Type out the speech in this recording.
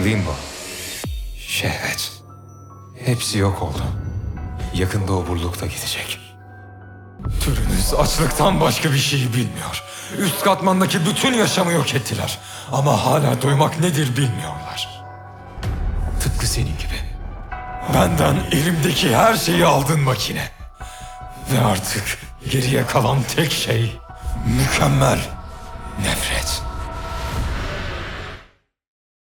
değil mi bu? Şehvet. Hepsi yok oldu. Yakında oburluk da gidecek. Türünüz açlıktan başka bir şey bilmiyor. Üst katmandaki bütün yaşamı yok ettiler. Ama hala doymak nedir bilmiyorlar. Tıpkı senin gibi. Benden elimdeki her şeyi aldın makine. Ve artık geriye kalan tek şey mükemmel nefret.